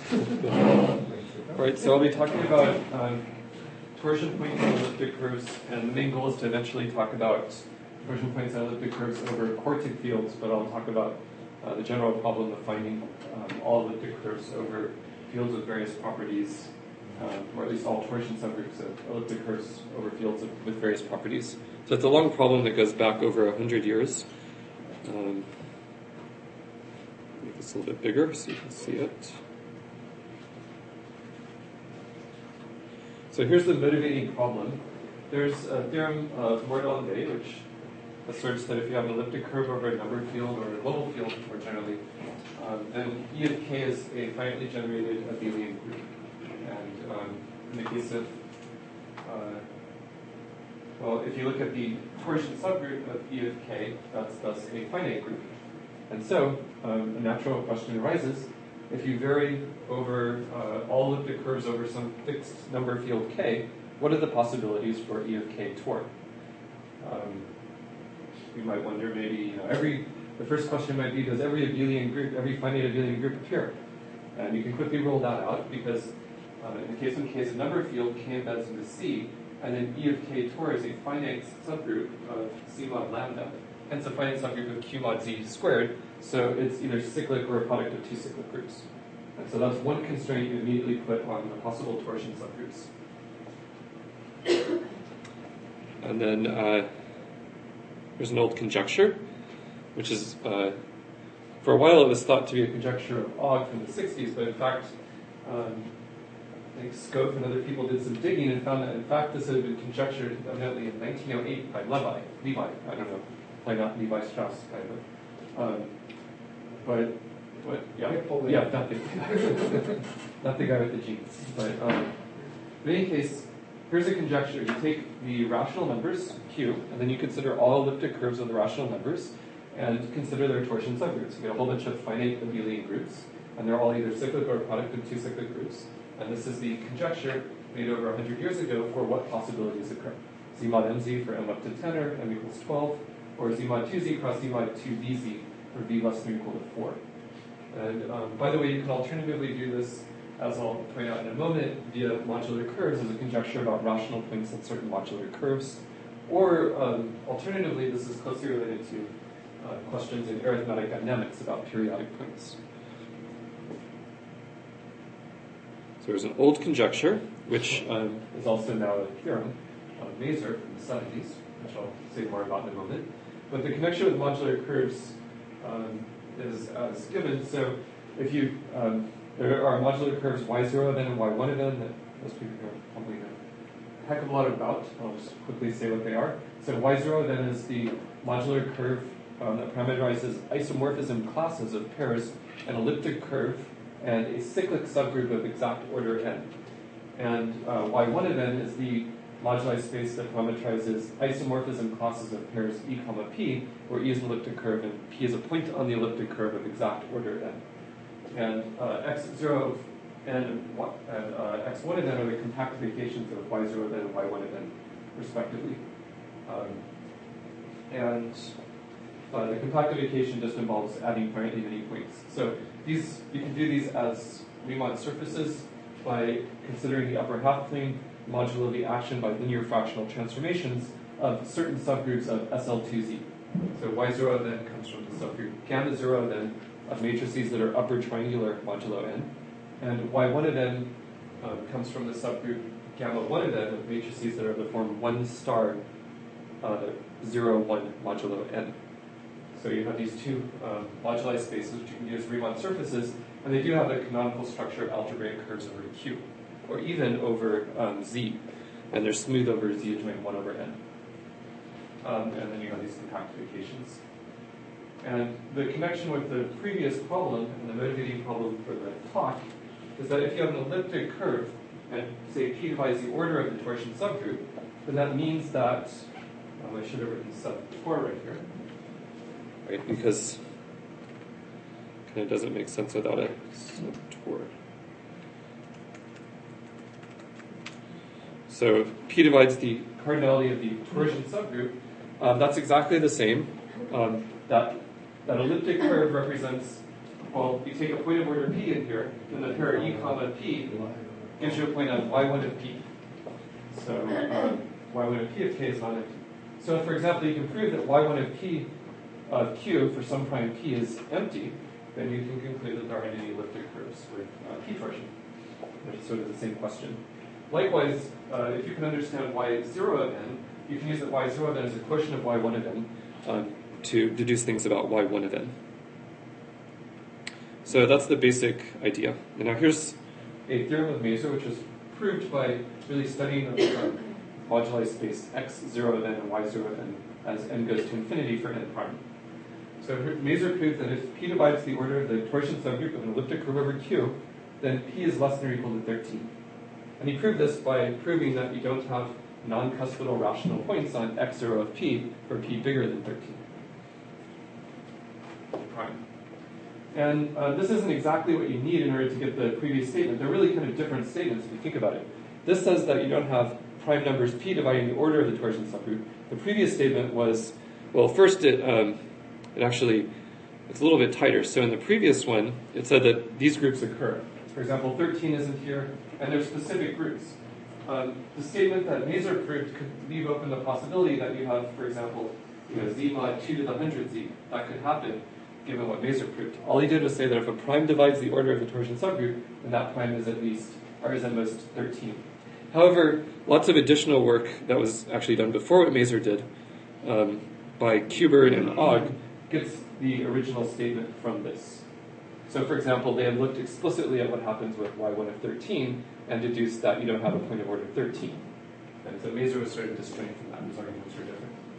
Right, so I'll be talking about torsion points and elliptic curves, and the main goal is to eventually talk about torsion points and elliptic curves over quartic fields, but I'll talk about the general problem of finding all elliptic curves over fields with various properties, or at least all torsion subgroups of elliptic curves over fields with various properties. So it's a long problem that goes back over 100 years. Make this a little bit bigger so you can see it. So here's the motivating problem. There's a theorem of Mordaunt-Weil, which asserts that if you have an elliptic curve over a numbered field or a global field more generally, then E of k is a finitely generated abelian group. And in the case of, if you look at the torsion subgroup of E of k, that's thus a finite group. And so a natural question arises: if you vary over all elliptic curves over some fixed number field k, what are the possibilities for E of k tor? You might wonder maybe, the first question might be, does every abelian group, every finite abelian group appear? And you can quickly rule that out because in the case when k is a number field, k embeds into C, and then E of k tor is a finite subgroup of C mod lambda, hence a finite subgroup of Q mod Z squared, so it's either cyclic or a product of two cyclic groups. And so that's one constraint you immediately put on the possible torsion subgroups. And then there's an old conjecture, which is, for a while it was thought to be a conjecture of Ogg from the 60s, but in fact, I think Scott and other people did some digging and found that in fact this had been conjectured evidently in 1908 by Levi, I don't know, probably not Levi Strauss kind of. But what? Yeah, not the guy with the jeans. But in any case, here's a conjecture. You take the rational numbers, Q, and then you consider all elliptic curves of the rational numbers, and consider their torsion subgroups. You get a whole bunch of finite abelian groups, and they're all either cyclic or a product of two cyclic groups. And this is the conjecture made over 100 years ago for what possibilities occur. Z mod mz for m up to 10 or m equals 12, or Z mod 2z cross Z mod 2vz for v less than or equal to 4. And by the way, you can alternatively do this, as I'll point out in a moment, via modular curves as a conjecture about rational points on certain modular curves. Or alternatively, this is closely related to questions in arithmetic dynamics about periodic points. So there's an old conjecture, which is also now a theorem of Mazur from the 70s, which I'll say more about in a moment. But the connection with modular curves is as given. So if you, there are modular curves y0 then and y1 of n that most people probably know a heck of a lot about. I'll just quickly say what they are. So y0 then is the modular curve that parameterizes isomorphism classes of pairs, an elliptic curve, and a cyclic subgroup of exact order n. And y1 of n is the moduli space that parameterizes isomorphism classes of pairs E comma P, where E is an elliptic curve and P is a point on the elliptic curve of exact order n. And x0 of n and x1 of n are the compactifications of y0 of n and y1 of n, respectively. And the compactification just involves adding finitely many points. So you can do these as Riemann surfaces by considering the upper half plane modulo the action by linear fractional transformations of certain subgroups of SL2Z. So y0 then comes from the subgroup gamma 0 then of matrices that are upper triangular modulo n, and y1 of n comes from the subgroup gamma 1 of n of matrices that are of the form 1 star 0 1 modulo n. So you have these two moduli spaces which you can use Riemann surfaces, and they do have the canonical structure of algebraic curves over Q, or even over Z, and they're smooth over Z adjoint 1 over n. And then you have these compactifications. And the connection with the previous problem, and the motivating problem for the talk, is that if you have an elliptic curve, and say P divides the order of the torsion subgroup, then that means that, I should have written sub 4 right here, right? Because it kind of doesn't make sense without a subtor. So if P divides the cardinality of the torsion subgroup, that's exactly the same. That elliptic curve represents well, you take a point of order p in here, and the pair e comma p gives you a point on y1 of p. So y1 of p of k is not empty. So for example, you can prove that y1 of p of q for some prime p is empty, then you can conclude that there aren't any elliptic curves with p torsion, which is sort of the same question. Likewise, if you can understand y0 of n, you can use that y0 of n as a quotient of y1 of n to deduce things about y1 of n. So that's the basic idea. And now here's a theorem of Mazur, which was proved by really studying the moduli space x0 of n and y0 of n as n goes to infinity for n prime. So Mazur proved that if p divides the order of the torsion subgroup of an elliptic curve over q, then p is less than or equal to 13. And he proved this by proving that you don't have non-cuspidal rational points on x0 of p for p bigger than 13 prime. And this isn't exactly what you need in order to get the previous statement. They're really kind of different statements if you think about it. This says that you don't have prime numbers p dividing the order of the torsion subgroup. The previous statement was, well, first it's a little bit tighter. So in the previous one, it said that these groups occur. For example, 13 isn't here, and there's specific groups. The statement that Mazur proved could leave open the possibility that you have, for example, z mod 2 to the 100z. That could happen, given what Mazur proved. All he did was say that if a prime divides the order of the torsion subgroup, then that prime is at least, or is at most 13. However, lots of additional work that was actually done before what Mazur did by Kubert and Ogg gets the original statement from this. So, for example, they had looked explicitly at what happens with y1 of 13 and deduced that you don't have a point of order 13. And so Mazur was sort of disjoined from that. His arguments were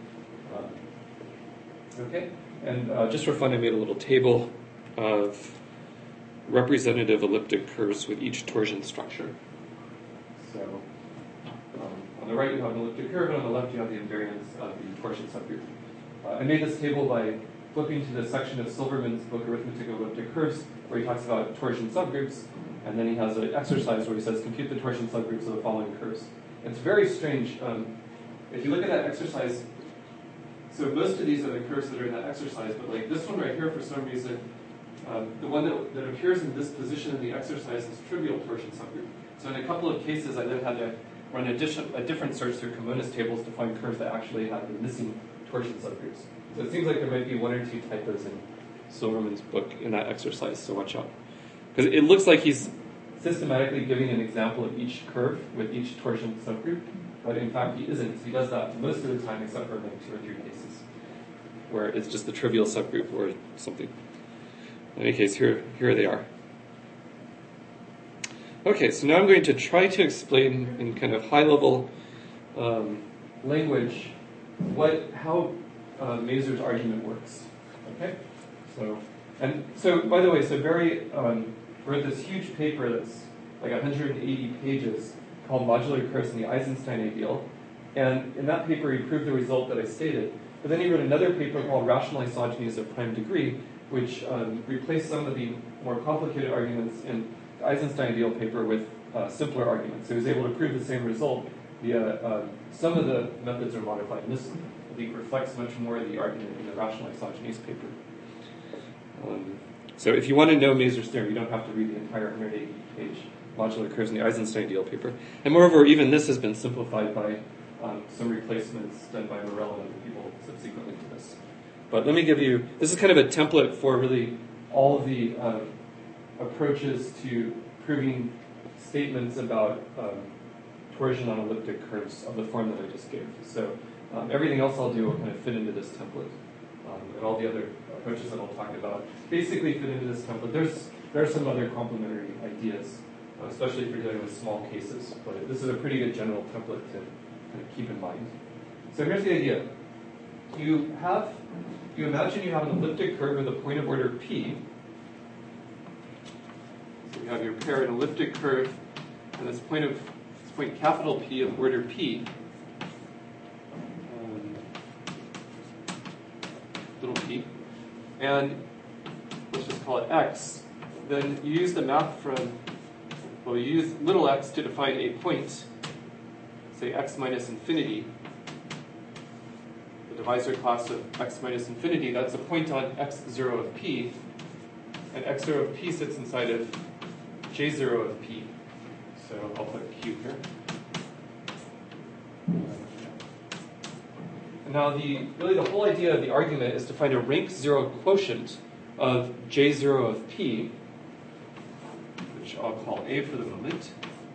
different. Okay? And just for fun, I made a little table of representative elliptic curves with each torsion structure. So, on the right you have an elliptic curve, and on the left you have the invariance of the torsion subgroup. I made this table by flipping to the section of Silverman's book, Arithmetic of Elliptic Curves, where he talks about torsion subgroups, and then he has an exercise where he says, compute the torsion subgroups of the following curves. It's very strange. If you look at that exercise, so most of these are the curves that are in that exercise, but like this one right here, for some reason, the one that appears in this position in the exercise is trivial torsion subgroup. So in a couple of cases, I then had to run a different search through Comonis tables to find curves that actually had the missing torsion subgroups. So it seems like there might be one or two typos in Silverman's book in that exercise, so watch out. Because it looks like he's systematically giving an example of each curve with each torsion subgroup, but in fact he isn't. He does that most of the time except for like 2 or 3 cases, where it's just the trivial subgroup or something. In any case, here they are. Okay, so now I'm going to try to explain in kind of high-level language how Mazur's argument works. Okay, so by the way, so Barry wrote this huge paper that's like 180 pages called Modular Curves in the Eisenstein Ideal, and in that paper he proved the result that I stated. But then he wrote another paper called Rational Isogenies of Prime Degree, which replaced some of the more complicated arguments in the Eisenstein Ideal paper with simpler arguments. So he was able to prove the same result via some of the methods are modified. And this, I think, reflects much more of the argument in the Rational Isogenies paper. So if you want to know Mazur's theorem, you don't have to read the entire 180-page Modular Curves in the Eisenstein Ideal paper. And moreover, even this has been simplified by some replacements done by Morel and other people subsequently to this. But let me give you, this is kind of a template for really all of the approaches to proving statements about torsion on elliptic curves of the form that I just gave. So everything else I'll do will kind of fit into this template. And all the other approaches that I'll talk about basically fit into this template. There are some other complementary ideas, especially if you're dealing with small cases. But this is a pretty good general template to kind of keep in mind. So here's the idea. You imagine you have an elliptic curve with a point of order p. So you have your pair, an elliptic curve, and this point capital P of order p. Little p. And let's just call it x. Then you use the math from, well, you use little x to define a point, say x minus infinity. The divisor class of x minus infinity, that's a point on x0 of p. and x0 of p sits inside of j0 of p. So I'll put q here. And now really the whole idea of the argument is to find a rank 0 quotient of j0 of p, which I'll call A for the moment.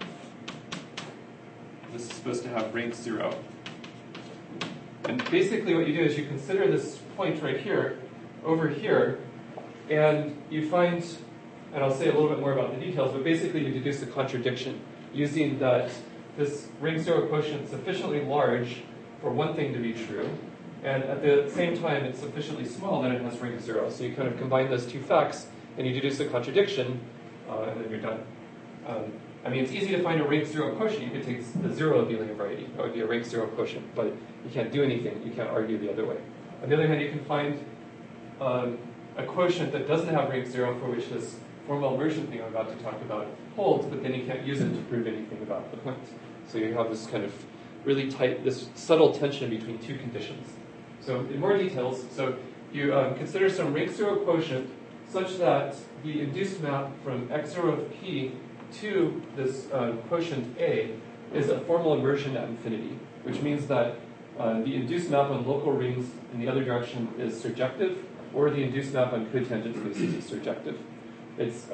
This is supposed to have rank 0. And basically what you do is you consider this point right here, over here, and you find, and I'll say a little bit more about the details, but basically you deduce a contradiction using that this rank 0 quotient is sufficiently large for one thing to be true, and at the same time it's sufficiently small that it has rank 0. So you kind of combine those two facts and you deduce a contradiction, and then you're done. I mean, it's easy to find a rank 0 quotient. You could take the 0 abelian variety. That would be a rank 0 quotient, but you can't do anything. You can't argue the other way. On the other hand, you can find a quotient that doesn't have rank 0 for which this formal immersion thing I'm about to talk about holds, but then you can't use it to prove anything about the point. So you have this kind of really tight, this subtle tension between two conditions. So in more details, so you consider some rank 0 quotient such that the induced map from x0 of p to this quotient A is a formal immersion at infinity, which means that the induced map on local rings in the other direction is surjective, or the induced map on cotangent spaces is surjective. It's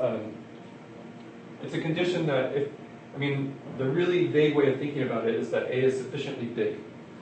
a condition that, the really vague way of thinking about it is that A is sufficiently big.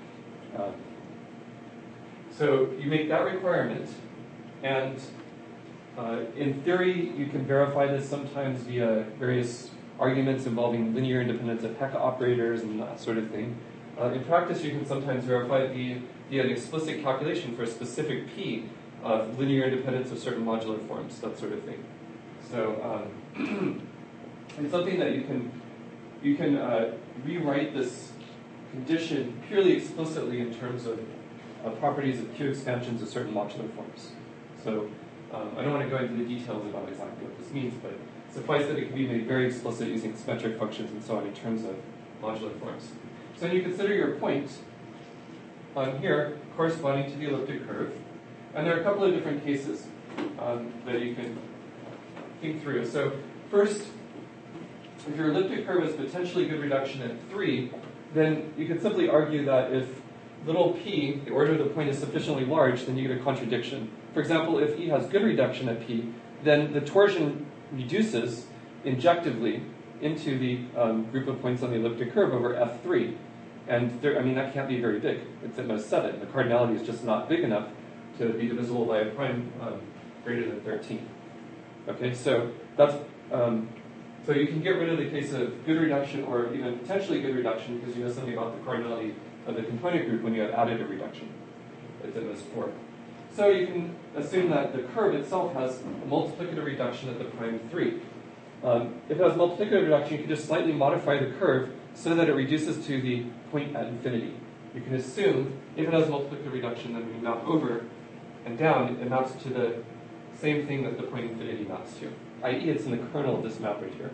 So you make that requirement, and in theory, you can verify this sometimes via various arguments involving linear independence of Hecke operators and that sort of thing. In practice, you can sometimes verify it via an explicit calculation for a specific p of linear independence of certain modular forms, that sort of thing. So it's something that you can rewrite this condition purely explicitly in terms of properties of Q expansions of certain modular forms. So I don't want to go into the details about exactly what this means, but suffice that it can be made very explicit using symmetric functions and so on in terms of modular forms. So then you consider your point on here corresponding to the elliptic curve, and there are a couple of different cases that you can think through. So first, if your elliptic curve is potentially good reduction at 3, then you could simply argue that if little p, the order of the point, is sufficiently large, then you get a contradiction. For example, if E has good reduction at p, then the torsion reduces injectively into the group of points on the elliptic curve over F3. And that can't be very big. It's at most 7. The cardinality is just not big enough to be divisible by a prime greater than 13. Okay, so that's so you can get rid of the case of good reduction or even potentially good reduction because you know something about the cardinality of the component group when you have additive reduction. It's at most 4. So you can assume that the curve itself has a multiplicative reduction at the prime 3. If it has multiplicative reduction, you can just slightly modify the curve so that it reduces to the point at infinity. You can assume if it has multiplicative reduction, then when you map over and down, it maps to the same thing that the point infinity maps to, i.e. it's in the kernel of this map right here.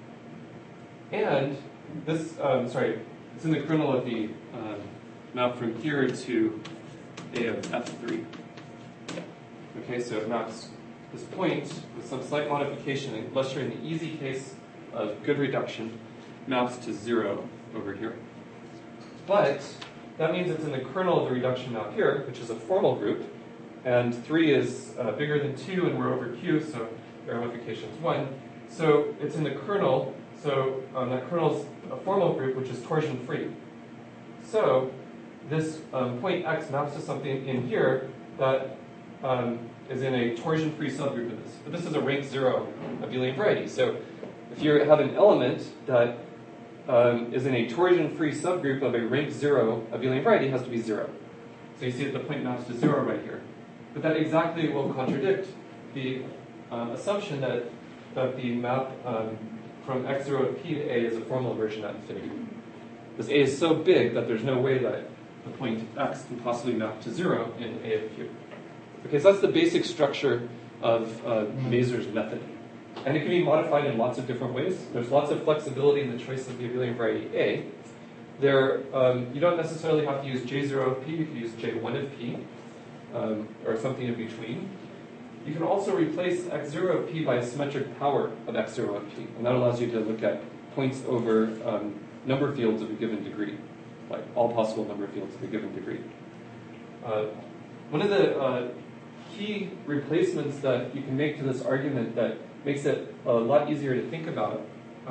And this, it's in the kernel of the map from here to A of F3. Okay, so it maps this point with some slight modification, unless you're in the easy case of good reduction, maps to 0 over here. But that means it's in the kernel of the reduction map here, which is a formal group, and 3 is bigger than 2, and we're over Q, so the ramification is 1. So it's in the kernel, so that kernel is a formal group, which is torsion-free. So this point X maps to something in here that is in a torsion-free subgroup of this. But this is a rank 0 abelian variety. So if you have an element that is in a torsion-free subgroup of a rank 0 abelian variety, it has to be 0. So you see that the point maps to 0 right here. But that exactly will contradict the assumption that the map from x0 of p to a is a formal inversion at infinity. This a is so big that there's no way that the point x can possibly map to 0 in a of q. Okay, so that's the basic structure of Mazur's method. And it can be modified in lots of different ways. There's lots of flexibility in the choice of the abelian variety A. You don't necessarily have to use J0 of P. You can use J1 of P, or something in between. you can also replace x0 of p by a symmetric power of x0 of p, and that allows you to look at points over number fields of a given degree, like all possible number fields of a given degree. One of the key replacements that you can make to this argument that makes it a lot easier to think about.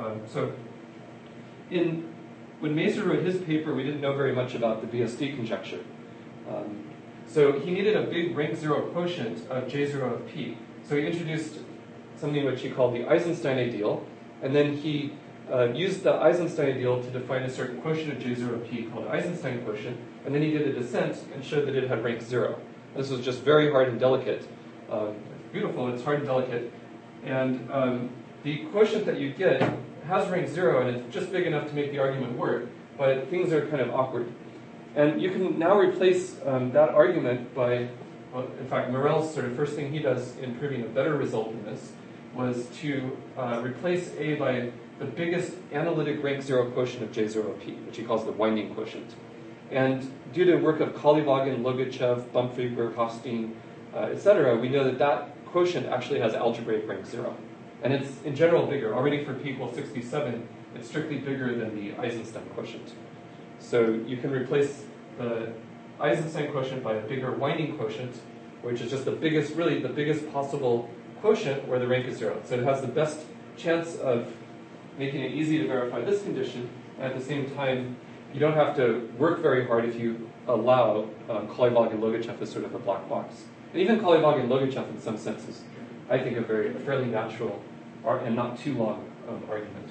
When Mazur wrote his paper, we didn't know very much about the BSD conjecture. So he needed a big rank zero quotient of J0 of P. So he introduced something which he called the Eisenstein ideal, and then he used the Eisenstein ideal to define a certain quotient of J0 of P called Eisenstein quotient, and then he did a descent and showed that it had rank zero. This was just very hard and delicate. It's beautiful, it's hard and delicate. And the quotient that you get has rank zero, and it's just big enough to make the argument work, but things are kind of awkward. And you can now replace that argument by, well, in fact, Morel's sort of first thing he does in proving a better result in this was to replace A by the biggest analytic rank zero quotient of J0 of P, which he calls the winding quotient. And due to work of Kolyvagin, Logachev, Bumfriedberg, Hofstein, etc., we know that that quotient actually has algebraic rank zero. And it's in general bigger. Already for p equals 67, it's strictly bigger than the Eisenstein quotient. So you can replace the Eisenstein quotient by a bigger winding quotient, which is just the biggest, really the biggest possible quotient where the rank is zero. So it has the best chance of making it easy to verify this condition, and at the same time, you don't have to work very hard if you allow Kolyvagin and Logachev as sort of a black box. And even Kolyvagin and Logachev in some senses, I think a fairly natural and not too long argument.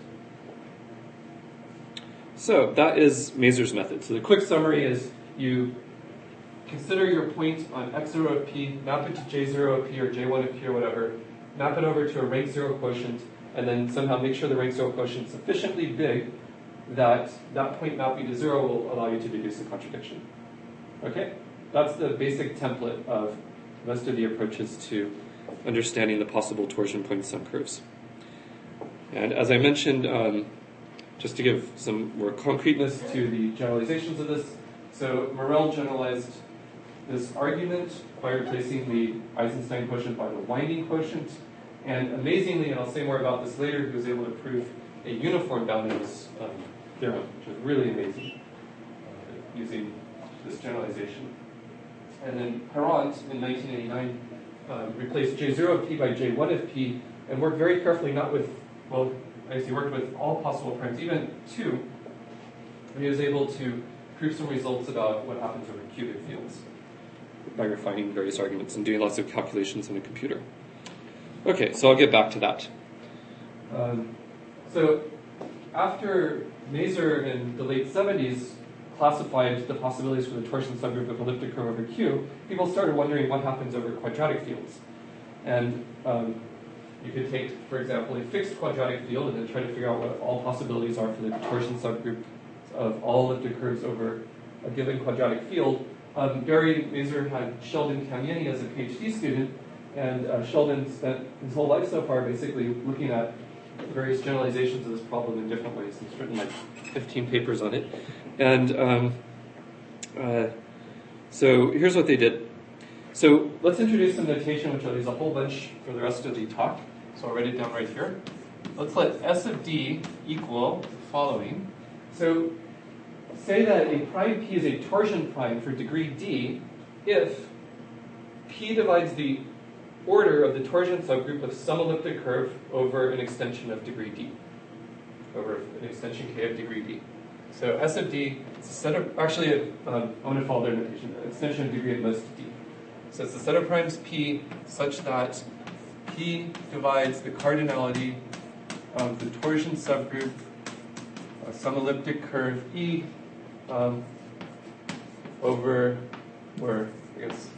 So that is Mazur's method. So the quick summary is you consider your point on x0 of p, map it to j0 of p or j1 of p or whatever, map it over to a rank zero quotient, and then somehow make sure the rank zero quotient is sufficiently big that that point mapping to zero will allow you to deduce a contradiction. Okay? That's the basic template of most of the approaches to understanding the possible torsion points on curves. And as I mentioned, just to give some more concreteness to the generalizations of this, so Morel generalized this argument by replacing the Eisenstein quotient by the winding quotient, and amazingly, and I'll say more about this later, he was able to prove a uniform boundedness theorem, which is really amazing, using this generalization. And then Parent, in 1989, replaced J0 of P by J1 of P, and worked very carefully, not with, well, I guess he worked with all possible primes, even 2, and he was able to prove some results about what happens over cubic fields by refining various arguments and doing lots of calculations in a computer. Okay, so I'll get back to that. So after Mazur in the late 70s classified the possibilities for the torsion subgroup of elliptic curve over Q, people started wondering what happens over quadratic fields. And you could take, for example, a fixed quadratic field and then try to figure out what all possibilities are for the torsion subgroup of all elliptic curves over a given quadratic field. Barry Mazur had Sheldon Kamieni as a PhD student, and Sheldon spent his whole life so far basically looking at various generalizations of this problem in different ways. He's written like 15 papers on it. And so here's what they did. So let's introduce some notation, which I'll use a whole bunch for the rest of the talk. So I'll write it down right here. Let's let S of D equal the following. So say that a prime P is a torsion prime for degree D if P divides the order of the torsion subgroup of some elliptic curve over an extension of degree D, over an extension K of degree D. So S of D is a set of, actually, I'm going to follow their notation, an extension of degree at most D. So it's a set of primes P such that P divides the cardinality of the torsion subgroup of some elliptic curve E over, where, I guess,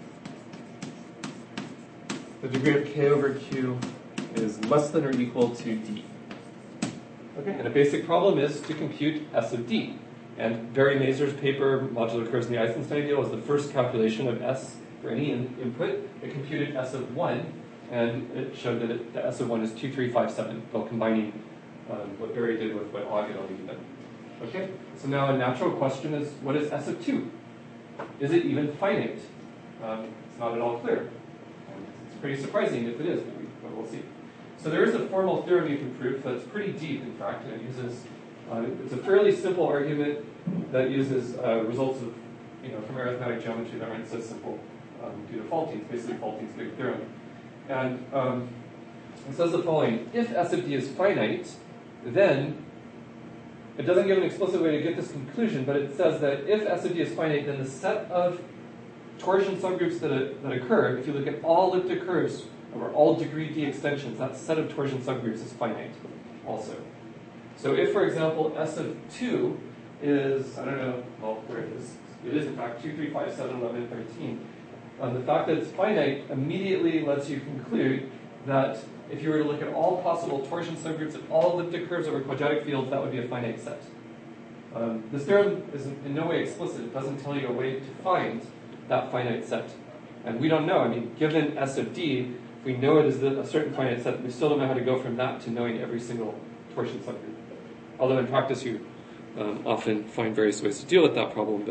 the degree of K over Q is less than or equal to D. Okay, and a basic problem is to compute S of D. And Barry Mazur's paper, Modular Curves in the Eisenstein Ideal, was the first calculation of S for any input. It computed S of 1, and it showed that the S of 1 is 2357, while combining what Barry did with what Og and Ali did. Okay, so now a natural question is, what is S of 2? Is it even finite? It's not at all clear. It's pretty surprising if it is, maybe, but we'll see. So there is a formal theorem you can prove that's pretty deep, in fact, and it uses, it's a fairly simple argument that uses results of, from arithmetic geometry that aren't so simple due to Faltines, basically Faltines' big theorem. And it says the following: if S of D is finite, then it doesn't give an explicit way to get this conclusion, but it says that if S of D is finite, then the set of torsion subgroups that occur, if you look at all elliptic curves over all degree D extensions, that set of torsion subgroups is finite also. So if, for example, S of 2 is, I don't know, well, where it is. It is, in fact, 2, 3, 5, 7, 11, 13. The fact that it's finite immediately lets you conclude that if you were to look at all possible torsion subgroups of all elliptic curves over quadratic fields, that would be a finite set. This theorem is in no way explicit. It doesn't tell you a way to find that finite set. And we don't know. I mean, given S of D, if we know it is a certain finite set, we still don't know how to go from that to knowing every single torsion subgroup. Although in practice you often find various ways to deal with that problem,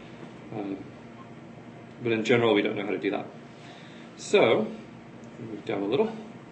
but in general we don't know how to do that. So, move down a little.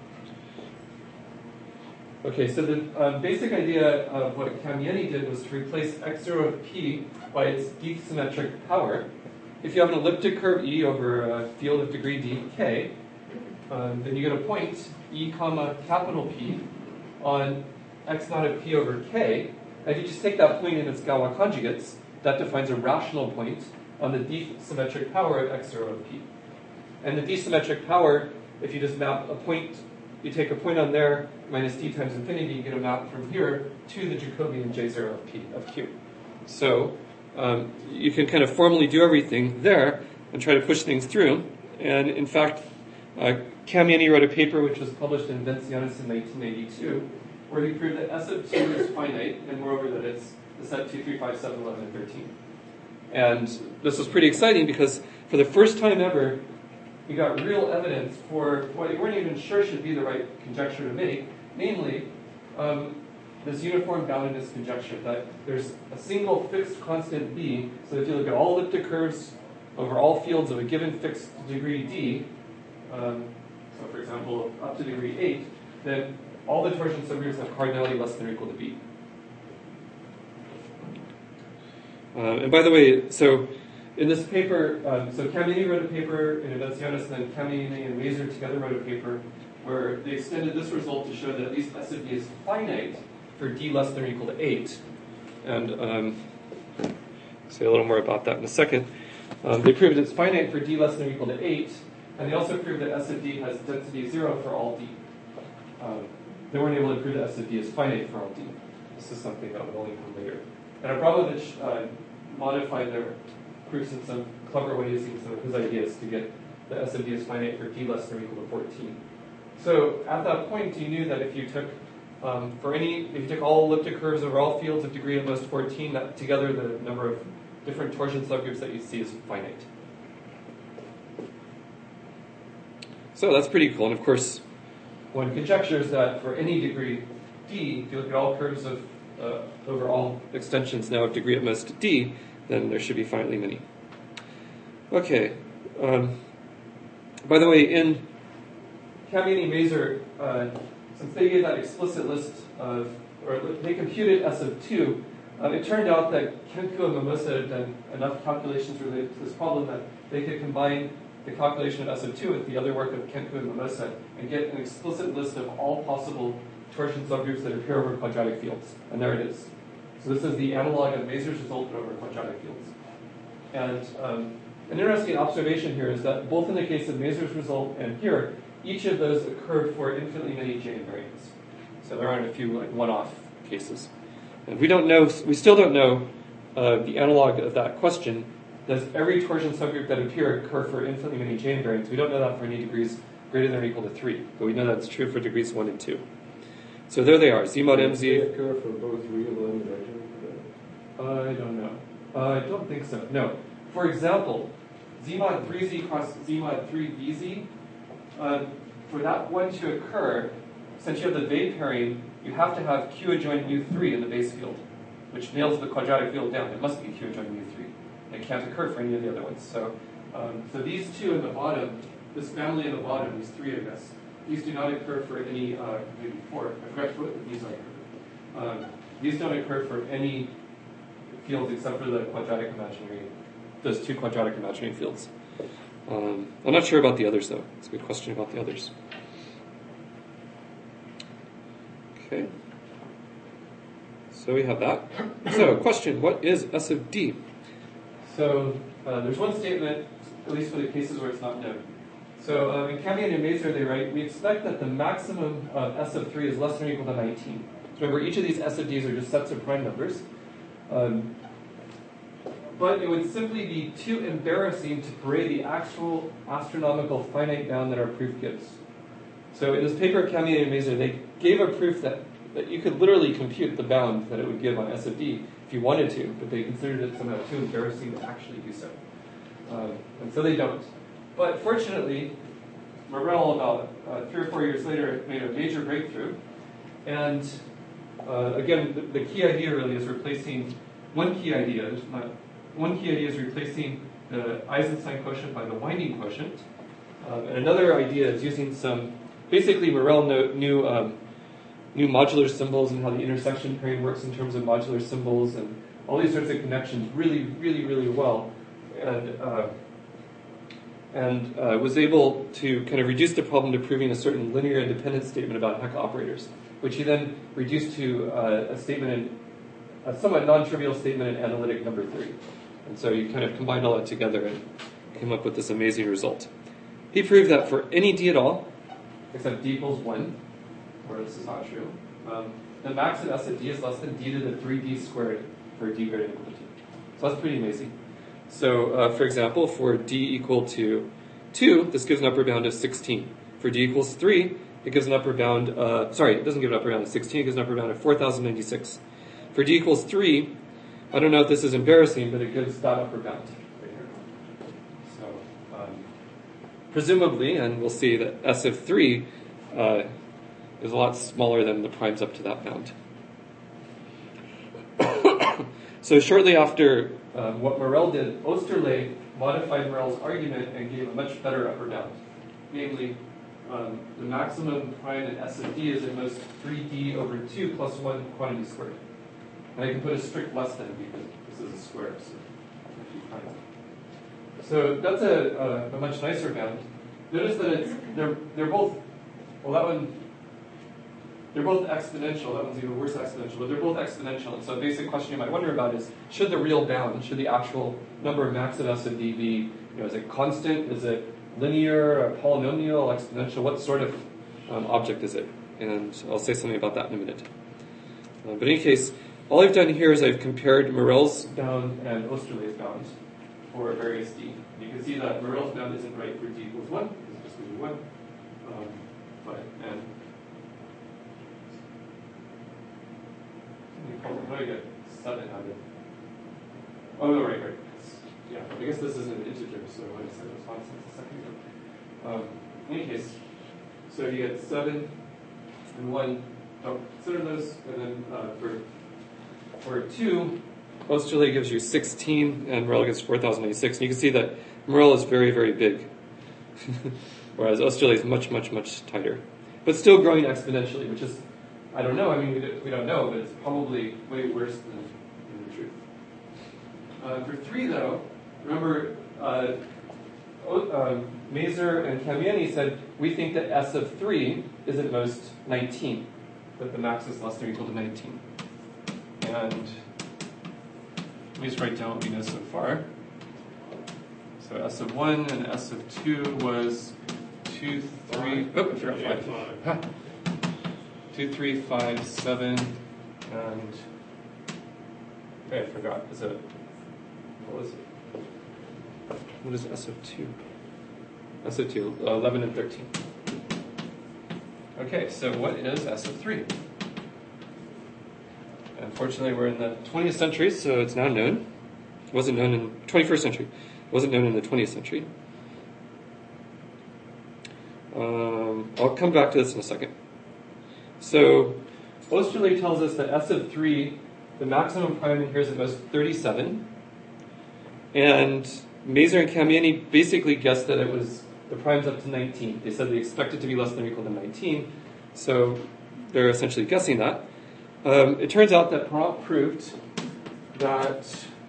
Okay, so the basic idea of what Camieni did was to replace x0 of p by its D-symmetric power. If you have an elliptic curve E over a field of degree D, K, then you get a point, E comma capital P, on x naught of P over K. And if you just take that point in its Galois conjugates, that defines a rational point on the D-symmetric power of x0 of P. And the D-symmetric power, if you just map a point, you take a point on there, minus D times infinity, you get a map from here to the Jacobian J0 of P of Q. So you can kind of formally do everything there and try to push things through. And in fact, Camieni wrote a paper which was published in Inventiones in 1982, where he proved that S of 2 is finite, and moreover that it's the set 2, 3, 5, 7, 11, and 13. And this was pretty exciting because for the first time ever, we got real evidence for what we weren't even sure should be the right conjecture to make, namely this uniform boundedness conjecture, that there's a single fixed constant B, so if you look at all elliptic curves over all fields of a given fixed degree D, so for example, up to degree 8, then all the torsion subgroups have cardinality less than or equal to B. And by the way, so in this paper, so Camieni wrote a paper in Inventiones, and then Camieni and Mazur together wrote a paper where they extended this result to show that at least S of D is finite for D less than or equal to 8. And I'll say a little more about that in a second. They proved it's finite for D less than or equal to 8, and they also proved that S of D has density 0 for all D. They weren't able to prove that S of D is finite for all D. This is something that would only come later. And Abramovich modified their proofs in some clever ways using some of his ideas to get the S of D is finite for D less than or equal to 14. So at that point, you knew that if you took if you took all elliptic curves over all fields of degree at most 14, that together the number of different torsion subgroups that you see is finite. So that's pretty cool. And of course, one conjectures that for any degree D, if you look at all curves of over all extensions now of degree at most D, then there should be finitely many. Okay. By the way, in Camieni Mazur, since they gave that explicit list of, or they computed S of 2, it turned out that Kenku and Mimosa had done enough calculations related to this problem that they could combine the calculation of S of 2 with the other work of Kenku and Mimosa and get an explicit list of all possible torsion subgroups that appear over quadratic fields. And there it is. So this is the analog of Mazur's result over quadratic fields. And an interesting observation here is that both in the case of Mazur's result and here, each of those occurred for infinitely many J invariants. So there aren't a few like one-off cases. And we still don't know the analog of that question. Does every torsion subgroup that occur for infinitely many J invariants? We don't know that for any degrees greater than or equal to 3, but we know that's true for degrees 1 and 2. So there they are, Z mod MZ. Do they occur for both real and imaginary? I don't know. I don't think so. No. For example, Z mod 3Z cross Z mod 3VZ, for that one to occur, since you have the Wade pairing, you have to have Q adjoint mu3 in the base field, which nails the quadratic field down. It must be Q adjoint mu3. It can't occur for any of the other ones. So these two in the bottom this family at the bottom, these three, I guess, these do not occur for any, maybe four, I forgot what these are. These don't occur for any fields except for the quadratic imaginary, those two quadratic imaginary fields. I'm not sure about the others, though. It's a good question about the others. Okay. So we have that. So, question, what is S of D? So, there's one statement, at least for the cases where it's not known. So, in Kamian and Mazur, they write, we expect that the maximum of S of 3 is less than or equal to 19. So remember, each of these S of Ds are just sets of prime numbers. But it would simply be too embarrassing to parade the actual astronomical finite bound that our proof gives. So in this paper, Kamian and Mazur, they gave a proof that you could literally compute the bound that it would give on S of D if you wanted to, but they considered it somehow too embarrassing to actually do so. And so they don't. But fortunately, Morel, about 3 or 4 years later, made a major breakthrough. And again, the key idea really is replacing, one key idea is replacing the Eisenstein quotient by the winding quotient. And another idea is using some, basically Morel knew modular symbols and how the intersection pairing works in terms of modular symbols and all these sorts of connections really, really, really well. And was able to kind of reduce the problem to proving a certain linear independence statement about Hecke operators, which he then reduced to a somewhat non-trivial statement in analytic number 3. And so he kind of combined all that together and came up with this amazing result. He proved that for any D at all, except D equals 1, or this is not true, the max of S of D is less than D to the 3D squared for D greater than or equal to 2. So that's pretty amazing. So, for example, for D equal to 2, this gives an upper bound of 16. For D equals 3, it gives an upper bound, it doesn't give an upper bound of 16, it gives an upper bound of 4,096. For D equals 3, I don't know if this is embarrassing, but it gives that upper bound right here. So, presumably, and we'll see that S of 3 is a lot smaller than the primes up to that bound. So shortly after what Morel did, Oesterle modified Morel's argument and gave a much better upper bound. Namely, the maximum prime in S of D is at most 3D over 2 plus 1 quantity squared. And I can put a strict less than because this is a square, so that's a much nicer bound. Notice that they're both, well, they're both exponential. That one's even worse exponential, but they're both exponential. And so a basic question you might wonder about is, should the real bound, should the actual number of max of S of D be, is it constant? Is it linear, a polynomial, exponential? What sort of object is it? And I'll say something about that in a minute. But in any case, all I've done here is I've compared Morel's bound and Oesterle's bound for various D. You can see that Morel's bound isn't right for D equals 1, because it just gives you 1. How do I get 7 out of it? Oh, no, right. Yeah, I guess this is an integer, so I said it was constant a second ago. In any case, so you get 7 and 1. Consider those, and then for 2, Oesterle gives you 16, and Morel gives 4,096. And you can see that Morel is very, very big, whereas Oesterle is much, much, much tighter. But still growing exponentially, which is, I don't know, we don't know, but it's probably way worse than the truth. For 3, though, remember, Mazur and Kamiani said, we think that S of 3 is at most 19, that the max is less than or equal to 19. And let me just write down what we know so far. So S of 1 and S of 2 was 2, 3, I forgot 5. 2, 3, 5, 7, and I forgot. What was it? What is S of 2? S of 2, 11 and 13. Okay, so what is S of 3? Unfortunately, we're in the 20th century, so it's now known. It wasn't known in the 21st century. It wasn't known in the 20th century. I'll come back to this in a second. So, Oesterle tells us that S of 3, the maximum prime in here is at most 37. And Mazur and Kamiani basically guessed that it was the primes up to 19. They said they expect it to be less than or equal to 19, so they're essentially guessing that. It turns out that Perron proved that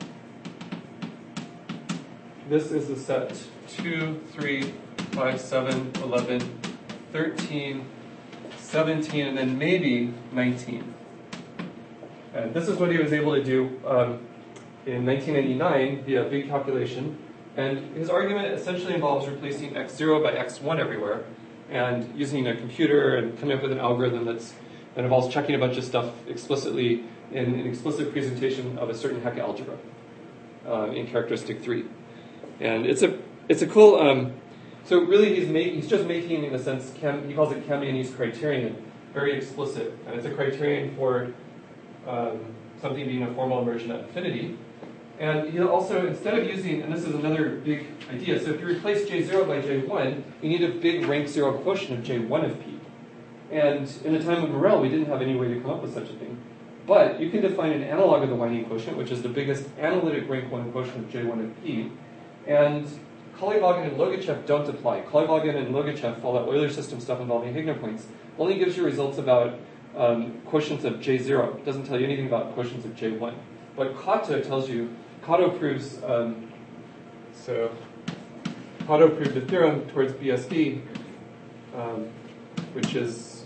this is the set 2, 3, 5, 7, 11, 13, 17, and then maybe 19. And this is what he was able to do in 1999 via a big calculation. And his argument essentially involves replacing x0 by x1 everywhere, and using a computer and coming up with an algorithm that involves checking a bunch of stuff explicitly in an explicit presentation of a certain Hecke algebra in characteristic 3. And it's a cool. So really, he's just making, in a sense, he calls it Kamiani's criterion, very explicit, and it's a criterion for something being a formal immersion at infinity. And he also, instead of using, and this is another big idea, so if you replace J0 by J1, you need a big rank 0 quotient of J1 of P. And in the time of Morel, we didn't have any way to come up with such a thing. But you can define an analog of the winding quotient, which is the biggest analytic rank 1 quotient of J1 of P. And Kolyvagin and Logachev don't apply. Kolyvagin and Logachev, all that Euler system stuff involving Higner points, only gives you results about quotients of J0. It doesn't tell you anything about quotients of J1. But Kato tells you, Kato proves, Kato proved a theorem towards BSD, which is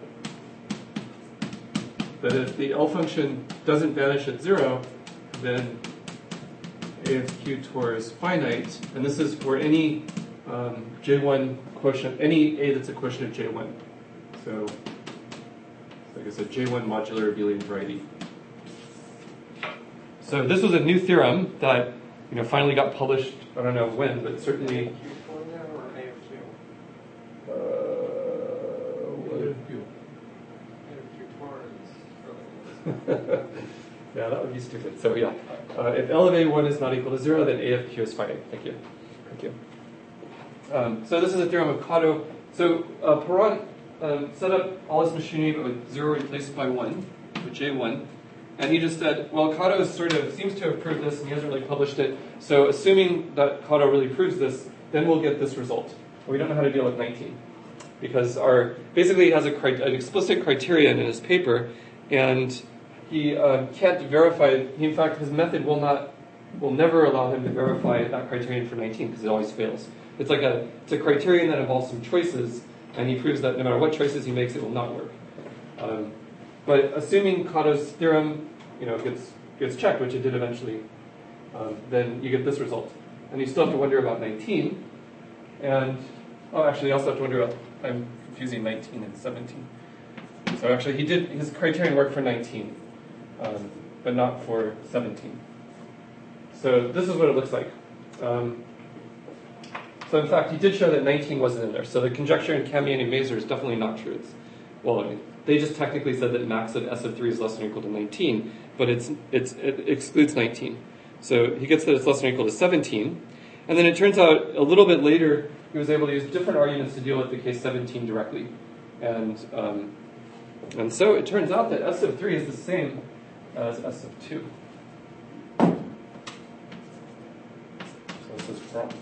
that if the L function doesn't vanish at 0, then A of Q towards finite, and this is for any J1 quotient, any A that's a quotient of J1. So, like I said, J1 modular abelian variety. So this was a new theorem that finally got published. I don't know when, but certainly. Yeah, that would be stupid. So yeah, if L of A1 is not equal to 0, then A of Q is finite. Thank you. So this is a theorem of Kato. So Perron set up all his machinery with 0 replaced by 1, with J1. And he just said, well, Kato seems to have proved this, and he hasn't really published it. So assuming that Kato really proves this, then we'll get this result. We don't know how to deal with 19. Because basically he has an explicit criterion in his paper, and he can't verify, in fact, his method will never allow him to verify that criterion for 19, because it always fails. It's a criterion that involves some choices, and he proves that no matter what choices he makes, it will not work. But assuming Kato's theorem, gets checked, which it did eventually, then you get this result. And you still have to wonder about 19. And actually, you also have to wonder about. I'm confusing 19 and 17. So actually, his criterion worked for 19, but not for 17. So this is what it looks like. So in fact, he did show that 19 wasn't in there. So the conjecture in Kamiani and Mazur is definitely not true. They just technically said that max of S of 3 is less than or equal to 19, but it excludes 19. So he gets that it's less than or equal to 17. And then it turns out a little bit later, he was able to use different arguments to deal with the case 17 directly. And so it turns out that S of 3 is the same as S of 2. So this is prompt.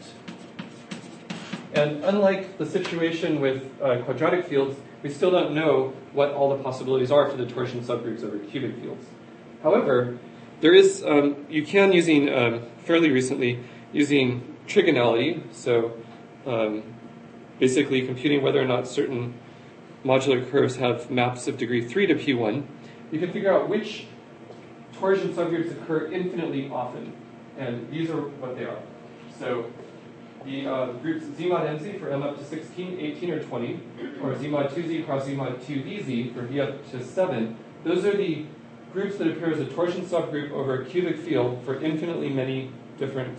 And unlike the situation with quadratic fields, we still don't know what all the possibilities are for the torsion subgroups over cubic fields. However, there is, you can fairly recently, using trigonality, so basically computing whether or not certain modular curves have maps of degree 3 to P1, you can figure out which torsion subgroups occur infinitely often. And these are what they are. So the groups Z mod NZ for M up to 16, 18, or 20, or Z mod 2Z cross Z mod 2VZ for V up to 7, those are the groups that appear as a torsion subgroup over a cubic field for infinitely many different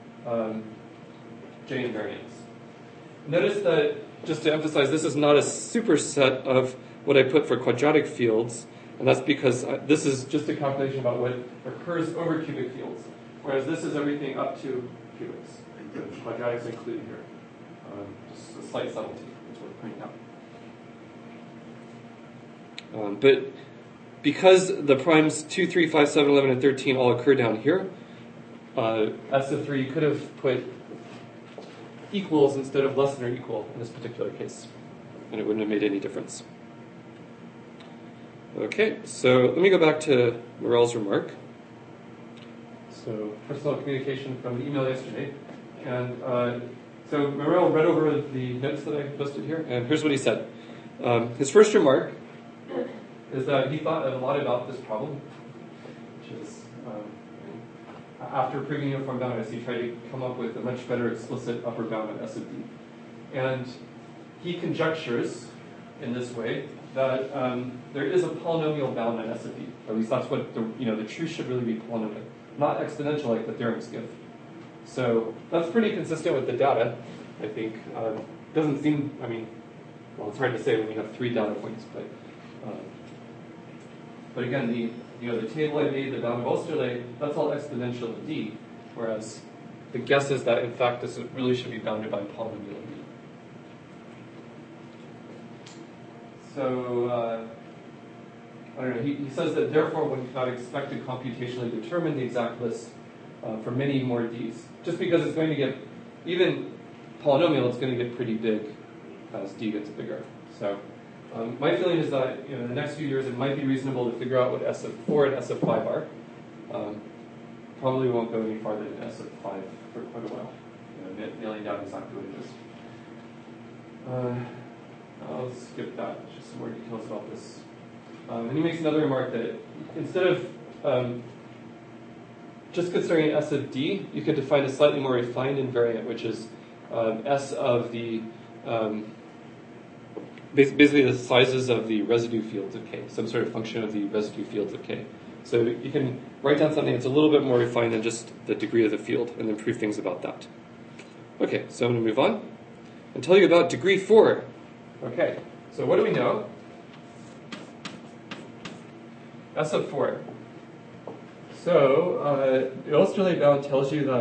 J invariants. Notice that, just to emphasize, this is not a superset of what I put for quadratic fields, and that's because this is just a calculation about what occurs over cubic fields, whereas this is everything up to cubics. The quadratics included here. Just a slight subtlety is worth pointing out. But because the primes 2, 3, 5, 7, 11, and 13 all occur down here, S of 3 could have put equals instead of less than or equal in this particular case. And it wouldn't have made any difference. Okay, so let me go back to Morell's remark. So personal communication from the email yesterday. And so Morell read over the notes that I posted here, and here's what he said. His first remark is that he thought a lot about this problem, which is after proving uniform boundedness, he tried to come up with a much better explicit upper bound on S of D. And he conjectures in this way that there is a polynomial bound on S of D. Or at least that's what the truth should really be polynomial, not exponential like the theorems give. So that's pretty consistent with the data, I think. Doesn't seem, well, it's hard to say when we have 3 data points, but again, the table I made, the bound of Oesterle, that's all exponential of D, whereas the guess is that in fact this really should be bounded by polynomial of D. So, I don't know, he says that therefore one cannot expect to computationally determine the exact list for many more Ds. Just because it's going to get, even polynomial, it's going to get pretty big as D gets bigger. So my feeling is that in the next few years it might be reasonable to figure out what S of 4 and S of 5 are. Probably won't go any farther than S of 5 for quite a while, nailing down exactly what it is. I'll skip that, just some more details about this. And he makes another remark that instead of just considering S of D, you could define a slightly more refined invariant, which is S of the, basically the sizes of the residue fields of K, some sort of function of the residue fields of K. So you can write down something that's a little bit more refined than just the degree of the field, and then prove things about that. Okay, so I'm going to move on and tell you about degree 4. Okay, so what do we know? S of 4. So, the Oesterle bound tells you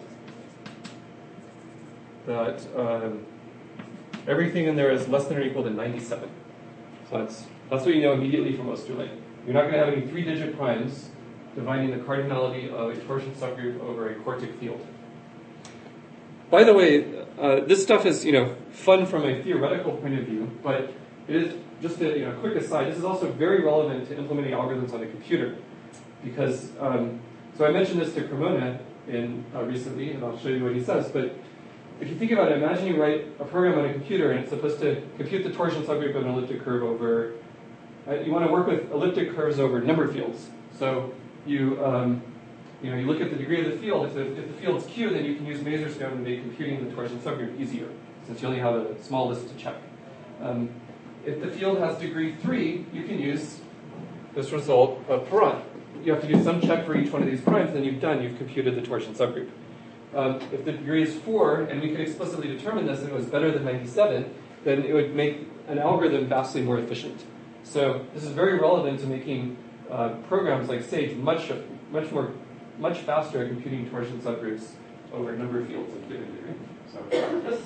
that everything in there is less than or equal to 97. So that's what you know immediately from Oesterle. You're not going to have any 3-digit primes dividing the cardinality of a torsion subgroup over a quartic field. By the way, this stuff is fun from a theoretical point of view, but it is just a quick aside. This is also very relevant to implementing algorithms on a computer, because so I mentioned this to Cremona recently, and I'll show you what he says. But if you think about it, imagine you write a program on a computer, and it's supposed to compute the torsion subgroup of an elliptic curve over. You want to work with elliptic curves over number fields. So you look at the degree of the field. If the field's Q, then you can use Mazur's-Stone to make computing the torsion subgroup easier, since you only have a small list to check. If the field has degree 3, you can use this result of Perron. You have to do some check for each one of these primes, then you've computed the torsion subgroup. If the degree is 4, and we could explicitly determine this, and it was better than 97, then it would make an algorithm vastly more efficient. So this is very relevant to making programs like Sage much faster at computing torsion subgroups over a number of fields of given degree.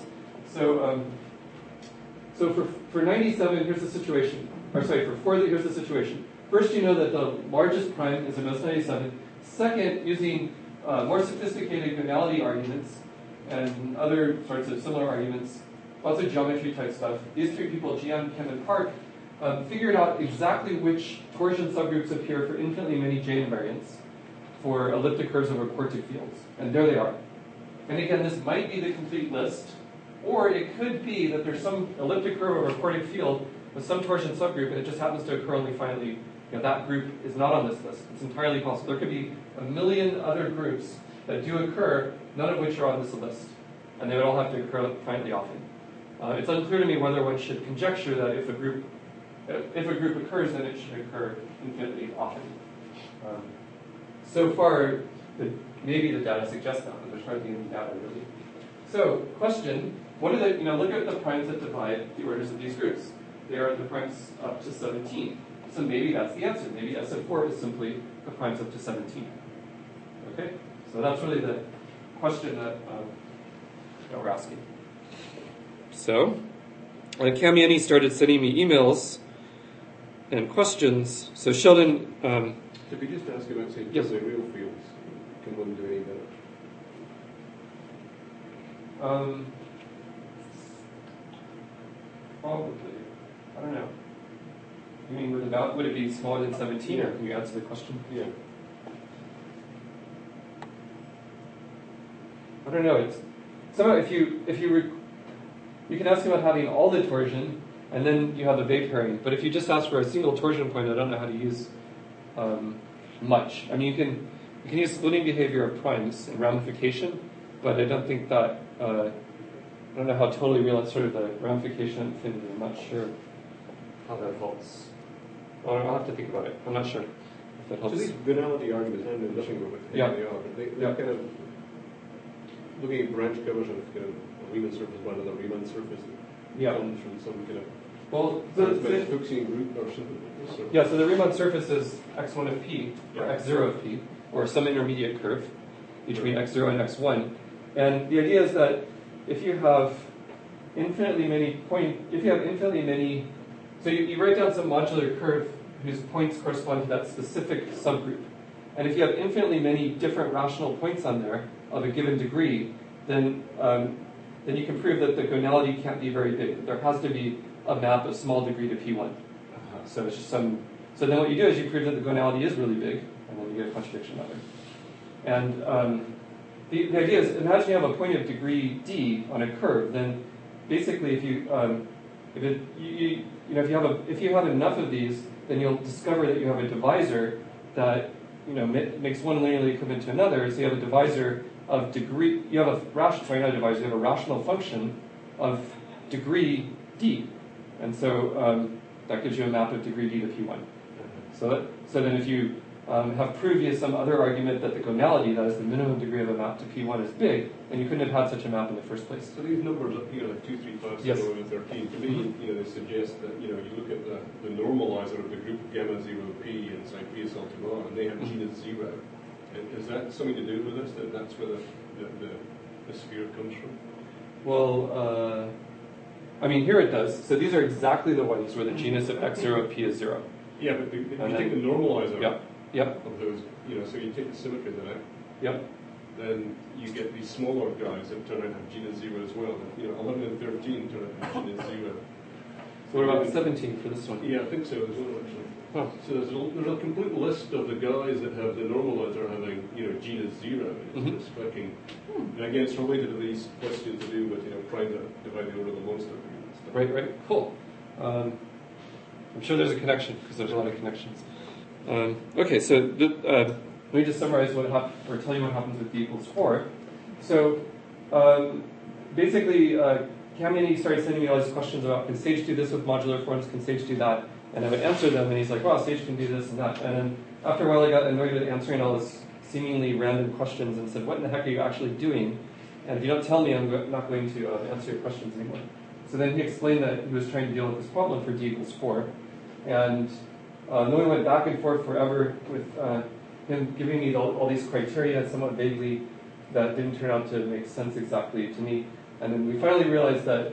So for 97, here's the situation. Or sorry, for 4, here's the situation. First, you know that the largest prime is a most 97. Second, using more sophisticated gonality arguments and other sorts of similar arguments, lots of geometry type stuff, these 3 people, Jian, Kem, and Park, figured out exactly which torsion subgroups appear for infinitely many J invariants for elliptic curves over quartic fields. And there they are. And again, this might be the complete list, or it could be that there's some elliptic curve over a quartic field with some torsion subgroup, and it just happens to occur only finally. That group is not on this list. It's entirely possible. There could be a million other groups that do occur, none of which are on this list. And they would all have to occur finitely often. It's unclear to me whether one should conjecture that if a group occurs, then it should occur infinitely often. So far, maybe the data suggests that, but there's hardly any data really. So, question: what are the look at the primes that divide the orders of these groups? They are the primes up to 17. So maybe that's the answer. Maybe S of 4 is simply the primes up to 17. Okay, so that's really the question that we're asking. So, Kamieni started sending me emails and questions. So Sheldon. Could we just ask about, say, yes. The real fields? Can one do any better? Probably. I don't know. You mean would it be smaller than 17, or can you answer the question? Yeah. I don't know. It's somehow you can ask about having all the torsion, and then you have the Bay pairing. But if you just ask for a single torsion point, I don't know how to use much. I mean, you can use splitting behavior of primes and ramification, but I don't think that I don't know how totally real it's sort of the ramification infinity. I'm not sure how that helps. Well, I'll have to think about it. I'm not sure if that helps. So these venality arguments, I know nothing about what they are, but they're kind of looking at branch covers of kind of a Riemann surface by another Riemann surface that comes from some kind of Hooksian group or something like this. So. Yeah, so the Riemann surface is x1 of p, or x0 of p, or some intermediate curve between x0 and x1. And the idea is that if you have infinitely many so you write down some modular curve whose points correspond to that specific subgroup. And if you have infinitely many different rational points on there of a given degree, then you can prove that the gonality can't be very big. There has to be a map of small degree to P1. So it's just so then what you do is you prove that the gonality is really big, and then you get a contradiction that way. And the idea is, imagine you have a point of degree d on a curve. Then basically, if you have enough of these, then you'll discover that you have a divisor that makes one linearly equivalent to another. So you have a divisor of degree. You have a rational function of degree d, and so that gives you a map of degree d to P1. So then if you have proved via some other argument that the gonality, that is the minimum degree of a map to P1, is big, then you couldn't have had such a map in the first place. So these numbers, like 2, 3, 5, 7, 13, to me, they suggest that you look at the normalizer of the group gamma 0 p inside P is L2R, and they have genus 0. Is that something to do with this? That that's where the sphere comes from? Well, I mean, here it does. So these are exactly the ones where the genus of x0 of p is 0. Yeah, but if you take the normalizer. Yep. Of those, so you take the symmetry of that. Yep. Then you get these smaller guys that turn out to have genus 0 as well. 11 and 13 turn out to have genus 0. So what about 17 for this one? Yeah, I think so as well, actually. Huh. So there's a complete list of the guys that have the normalizer having, genus 0 in the specking. And again, it's related to these questions to do with, prime that divide the order of the monster. Right. Cool. I'm sure there's a connection, because there's a lot of connections. Okay, so let me just summarize what or tell you what happens with d equals 4. So basically, Kamini started sending me all these questions about, can Sage do this with modular forms, can Sage do that? And I would answer them, and he's like, wow, Sage can do this and that. And then after a while, I got annoyed with answering all this seemingly random questions and said, what in the heck are you actually doing? And if you don't tell me, I'm not going to answer your questions anymore. So then he explained that he was trying to deal with this problem for d equals 4. And then we went back and forth forever with him giving me all these criteria somewhat vaguely that didn't turn out to make sense exactly to me. And then we finally realized that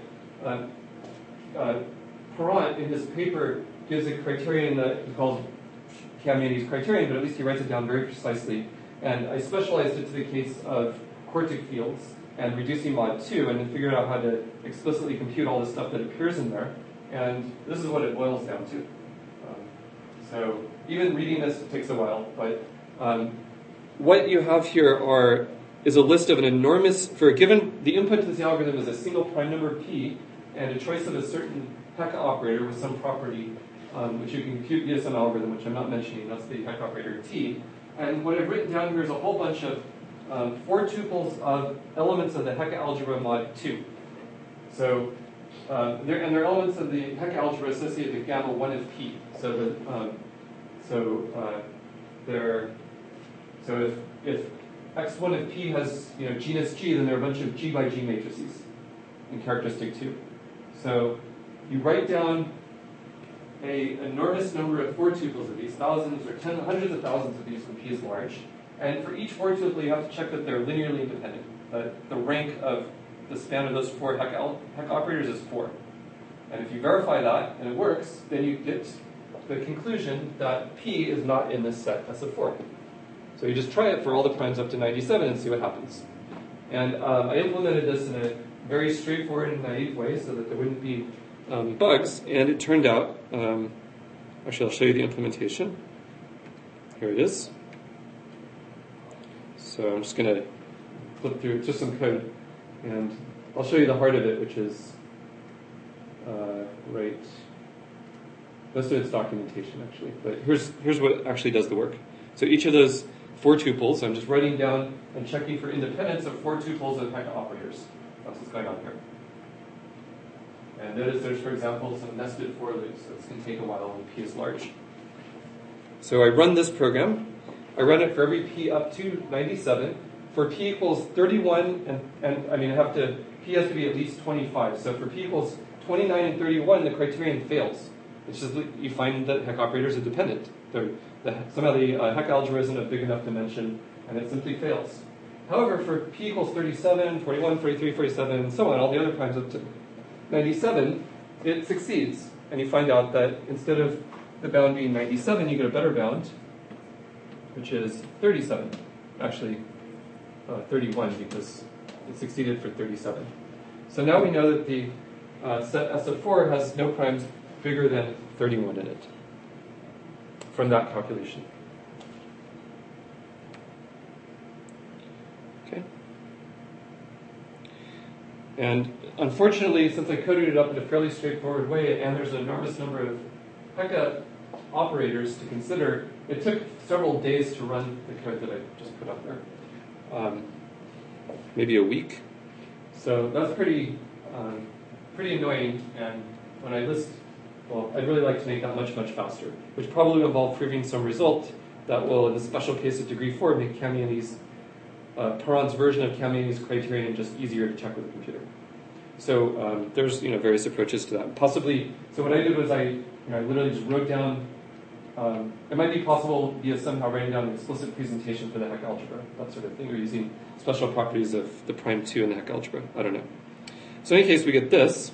Perrant, in his paper, gives a criterion that he calls Kamini's criterion, but at least he writes it down very precisely. And I specialized it to the case of quartic fields and reducing mod 2, and then figured out how to explicitly compute all the stuff that appears in there. And this is what it boils down to. So even reading this takes a while, but what you have here is a list of an enormous, given the input to this algorithm is a single prime number p and a choice of a certain Hecke operator with some property, which you can compute via some algorithm, which I'm not mentioning. That's the Hecke operator t. And what I've written down here is a whole bunch of 4 tuples of elements of the Hecke algebra mod 2. So they're elements of the Hecke algebra associated with gamma 1 of p. So if x1 of p has genus G, then there are a bunch of G by G matrices in characteristic 2. So you write down an enormous number of 4 tuples of these, thousands or hundreds of thousands of these when p is large. And for each 4 tuple, you have to check that they're linearly independent. That the rank of the span of those 4 Hecke operators is 4. And if you verify that and it works, then you get the conclusion that p is not in this set S of 4. So you just try it for all the primes up to 97 and see what happens. And I implemented this in a very straightforward and naive way so that there wouldn't be bugs, and it turned out, actually I'll show you the implementation. Here it is. So I'm just going to flip through just some code, and I'll show you the heart of it, which is right. Most of it's documentation, actually. But here's what actually does the work. So each of those 4 tuples, I'm just writing down and checking for independence of 4 tuples of Hecke operators. That's what's going on here. And notice there's, for example, some nested for loops. So it's going to take a while when P is large. So I run this program. I run it for every P up to 97. For P equals 31, and I mean, P has to be at least 25. So for P equals 29 and 31, the criterion fails. It's just you find that Hecke operators are dependent. Somehow the Hecke algebra isn't of big enough dimension, and it simply fails. However, for P equals 37, 41, 43, 47, and so on, all the other primes up to 97, it succeeds. And you find out that instead of the bound being 97, you get a better bound, which is 37. Actually, 31, because it succeeded for 37. So now we know that the set S of 4 has no primes bigger than 31 in it from that calculation. Okay. And unfortunately, since I coded it up in a fairly straightforward way, and there's an enormous number of Hecke operators to consider, it took several days to run the code that I just put up there. Maybe a week. So that's pretty annoying, and when I list, well, I'd really like to make that much, much faster, which probably will involve proving some result that will, in the special case of degree 4, make Kamiany's, Perron's version of Kamiany's criterion just easier to check with the computer. So there's various approaches to that. Possibly, so what I did was I literally just wrote down, it might be possible via somehow writing down an explicit presentation for the Hecke algebra, that sort of thing, or using special properties of the prime 2 in the Hecke algebra. I don't know. So in any case, we get this.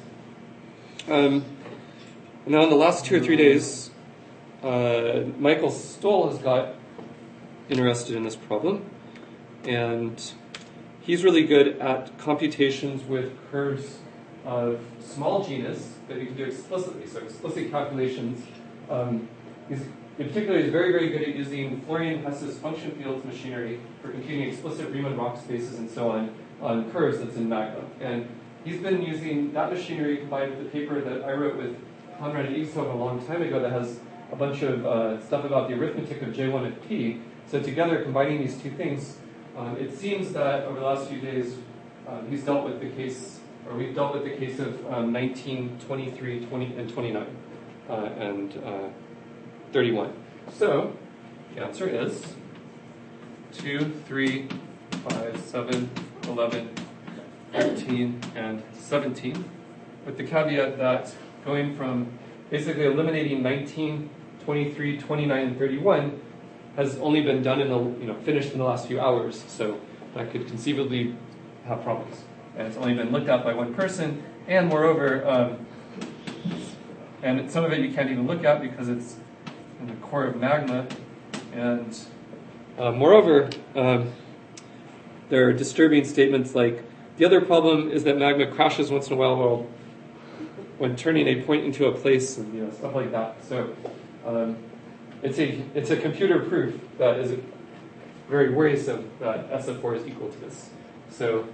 Now in the last 2 or 3 days, Michael Stoll has got interested in this problem, and he's really good at computations with curves of small genus that you can do explicitly, so explicit calculations. In particular, he's very, very good at using Florian Hess's function fields machinery for computing explicit Riemann-Roch spaces and so on curves that's in Magma. And he's been using that machinery combined with the paper that I wrote with Konrad Igshov a long time ago that has a bunch of stuff about the arithmetic of J1 of P. So together, combining these two things, it seems that over the last few days, we've dealt with the case of 19, 23, 20, and 29, and 31. So the answer is 2, 3, 5, 7, 11, 13, and 17, with the caveat that going from basically eliminating 19, 23, 29, and 31 has only been done finished in the last few hours, so that could conceivably have problems. And it's only been looked at by one person, and moreover, and some of it you can't even look at because it's in the core of Magma, and moreover, there are disturbing statements like, the other problem is that Magma crashes once in a while when turning a point into a place, and stuff like that. So it's a computer proof that is very worrisome that S of 4 is equal to this. So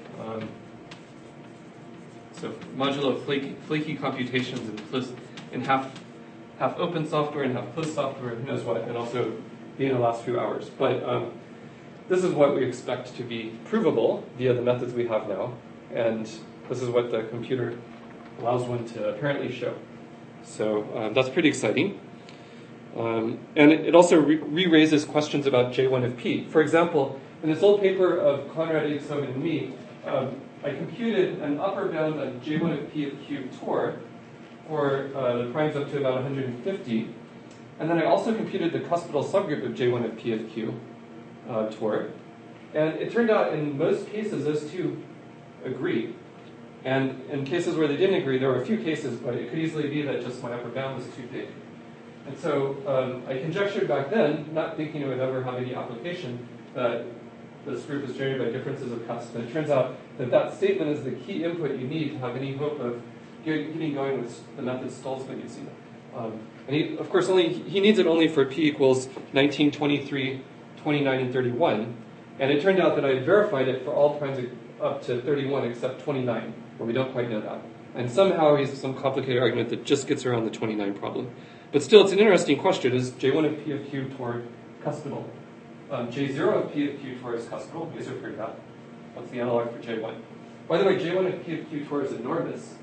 modulo flaky computations in half open software and half closed software, who knows what, and also be in the last few hours. But this is what we expect to be provable via the methods we have now, and this is what the computer allows one to apparently show. So that's pretty exciting. And it also re-raises questions about J1 of P. For example, in this old paper of Konrad Igshov and me, I computed an upper bound on J1 of P of Q Tor for the primes up to about 150. And then I also computed the cuspidal subgroup of J1 of P of Q Tor. And it turned out in most cases those two agree. And in cases where they didn't agree, there were a few cases, but it could easily be that just my upper bound was too big. And so I conjectured back then, not thinking it would ever have any application, that this group is generated by differences of cusp. And it turns out that that statement is the key input you need to have any hope of getting going with the method Stolzmann using. And he, of course, he needs it only for p equals 19, 23, 29, and 31. And it turned out that I had verified it for all primes up to 31 except 29, where we don't quite know that. And somehow he has some complicated argument that just gets around the 29 problem. But still, it's an interesting question. Is J1 of P of Q toward cuspidal? J0 of P of Q toward is cuspidal. You guys have heard that. What's the analog for J1? By the way, J1 of P of Q toward is enormous.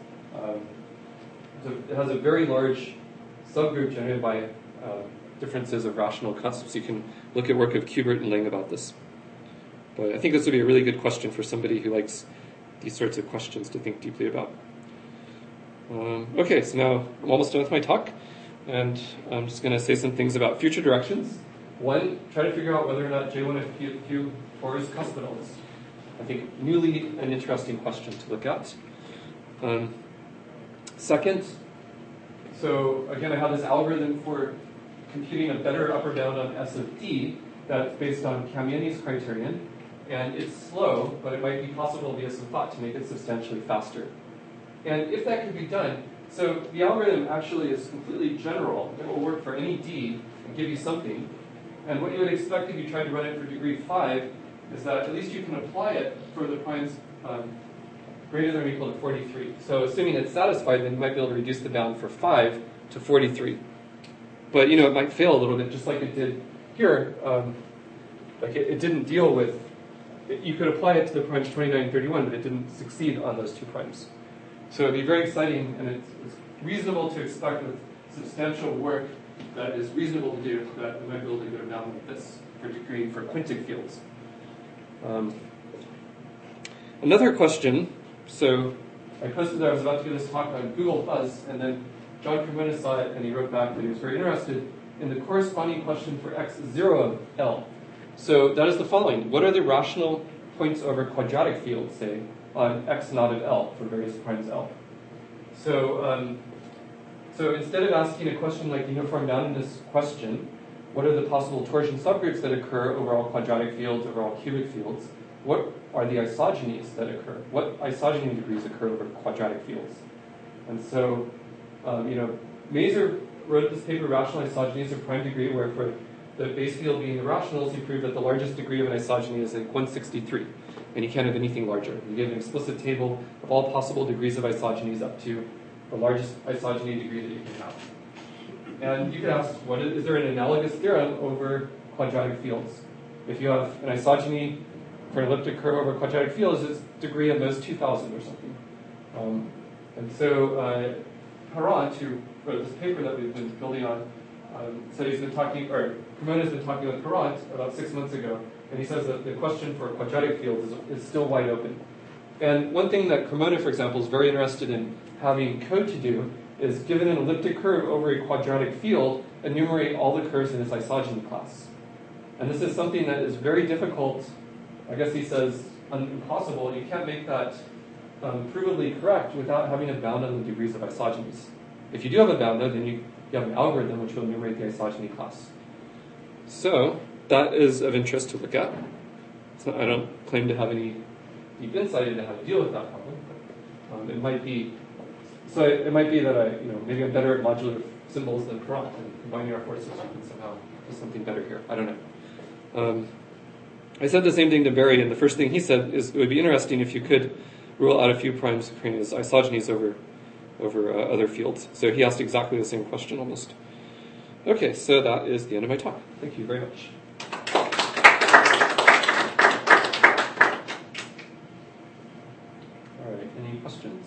It has a very large subgroup generated by differences of rational cusps. You can look at work of Kubert and Ling about this. But I think this would be a really good question for somebody who likes these sorts of questions to think deeply about. Okay, so now I'm almost done with my talk, and I'm just going to say some things about future directions. One, try to figure out whether or not J1 of P of Q toward is cuspidal. I think newly an interesting question to look at. Second, so again, I have this algorithm for computing a better upper bound on S of D that's based on Kamieni's criterion, and it's slow, but it might be possible via some thought to make it substantially faster. And if that could be done, so the algorithm actually is completely general. It will work for any D and give you something. And what you would expect if you tried to run it for degree 5 is that at least you can apply it for the primes greater than or equal to 43. So assuming it's satisfied, then you might be able to reduce the bound for 5 to 43. But, it might fail a little bit, just like it did here. It didn't deal with... You could apply it to the primes 29 and 31, but it didn't succeed on those two primes. So it'd be very exciting, and it's reasonable to expect with substantial work that is reasonable to do that we might be able to go down like this for degree for quintic fields. Another question, so I posted that I was about to give this talk on Google Fuzz, and then John Cremona saw it, and he wrote back that he was very interested in the corresponding question for x0 of L. So that is the following. What are the rational points over quadratic fields, say, on x naught of L for various primes L? So instead of asking a question like the uniform boundedness question, what are the possible torsion subgroups that occur over all quadratic fields, over all cubic fields? What are the isogenies that occur? What isogeny degrees occur over quadratic fields? And so, Mazur wrote this paper, Rational Isogenies of Prime Degree, where for the base field being the rationals, he proved that the largest degree of an isogeny is like 163, and you can't have anything larger. He gave an explicit table of all possible degrees of isogenies up to the largest isogeny degree that you can have. And you could ask, is there an analogous theorem over quadratic fields? If you have an isogeny for an elliptic curve over a quadratic field, is its degree of those 2,000 or something? And so Parent, who wrote this paper that we've been building on, said he's been talking, or Cremona's been talking with Parent about 6 months ago, and he says that the question for quadratic fields is still wide open. And one thing that Cremona, for example, is very interested in having code to do is, given an elliptic curve over a quadratic field, enumerate all the curves in its isogeny class. And this is something that is very difficult. I guess he says impossible. You can't make that provably correct without having a bound on the degrees of isogenies. If you do have a bound, though, then you have an algorithm which will enumerate the isogeny class. So that is of interest to look at. So I don't claim to have any deep insight into how to deal with that problem. But, it might be that maybe I'm better at modular symbols than Parent, and combining our forces we can somehow do something better here. I don't know. I said the same thing to Barry, and the first thing he said is it would be interesting if you could rule out a few primes as isogenies over other fields. So he asked exactly the same question almost. Okay, so that is the end of my talk. Thank you very much. All right, any questions?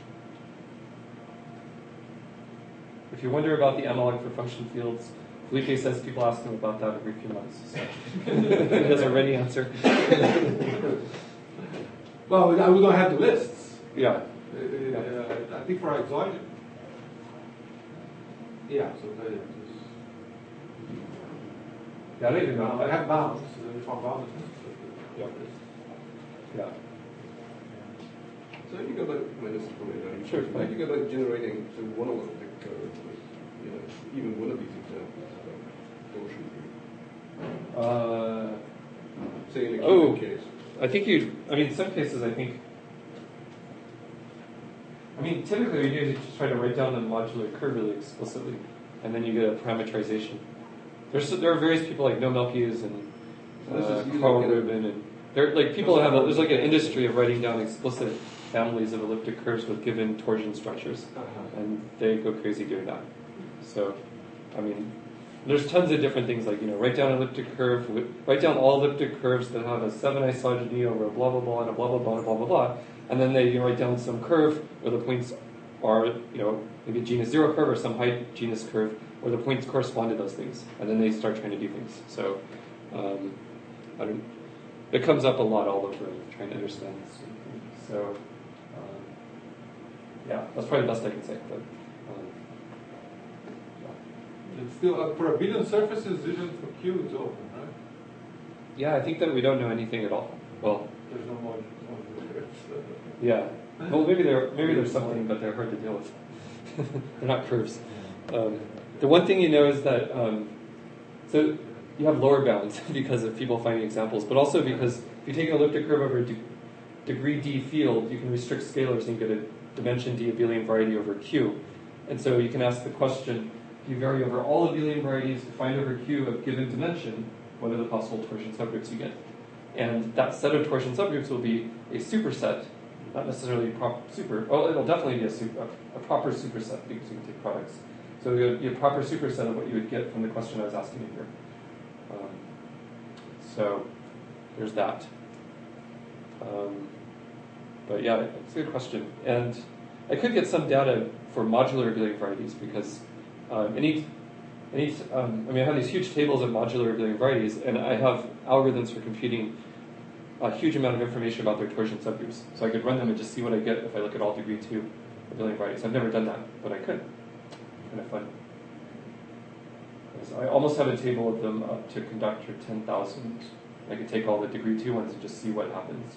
If you wonder about the analog for function fields, Felipe says people ask him about that every few months. So he has a ready answer. Well, we don't have the lists. Yeah. I think for isogeny. Yeah, so I don't even know. I have bounds. Uniform bounds. Yeah. So how do you go about, Sure. how do you go about generating one elliptic curve with, even one of these examples of torsion? Say in a cubic case. I think in some cases, typically what you do is you just try to write down the modular curve really explicitly, and then you get a parameterization. There are various people like No Melchies and Carl Rubin, and there like people have there's like an industry of writing down explicit families of elliptic curves with given torsion structures, and they go crazy doing that. So, I mean, there's tons of different things like write down an elliptic curve, write down all elliptic curves that have a 7 isogeny over a blah blah blah and a blah blah blah and a blah blah blah, and then they write down some curve where the points are maybe a genus 0 curve or some high genus curve where the points correspond to those things, and then they start trying to do things. So, it comes up a lot all over trying to understand this sort of thing. So, yeah, that's probably the best I can say. But It's still for a billion surfaces, even for Q, it's open, right? yeah, I think that we don't know anything at all. Well, There's no more. yeah. Well, maybe there's something, but they're hard to deal with. They're not curves. The one thing you know is that so you have lower bounds because of people finding examples, but also because if you take an elliptic curve over a degree D field, you can restrict scalars and get a dimension D abelian variety over Q. And so you can ask the question, if you vary over all abelian varieties, find over Q of given dimension, what are the possible torsion subgroups you get? And that set of torsion subgroups will be a superset, not necessarily well, it'll definitely be a proper superset because you can take products. So it'll be a proper superset of what you would get from the question I was asking you here. So there's that. But yeah, it's a good question. And I could get some data for modular abelian varieties because I have these huge tables of modular abelian varieties, and I have algorithms for computing a huge amount of information about their torsion subgroups. So I could run them and just see what I get if I look at all degree 2 abelian varieties. I've never done that, but I could. Kind of fun. So I almost have a table of them up to conductor 10,000. I could take all the degree 2 ones and just see what happens.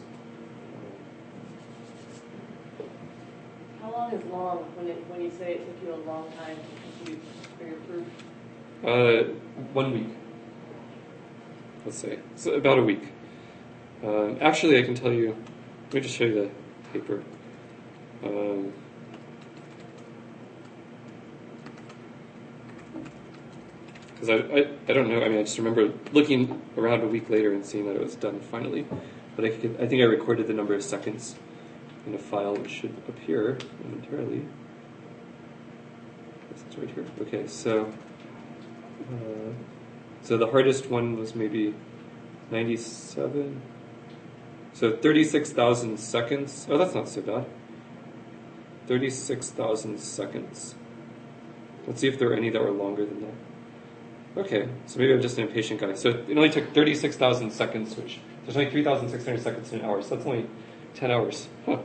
How long is long when you say it took you a long time to compute for your proof? 1 week. Let's say. So about a week. Actually, I can tell you, let me just show you the paper. Because I don't know, I just remember looking around a week later and seeing that it was done finally. But I think I recorded the number of seconds in a file which should appear momentarily. It's right here. Okay, so the hardest one was maybe 97. So 36,000 seconds. Oh, that's not so bad. 36,000 seconds. Let's see if there are any that were longer than that. Okay, so maybe I'm just an impatient guy. So it only took 36,000 seconds, which there's only 3,600 seconds in an hour, so that's only 10 hours. Huh.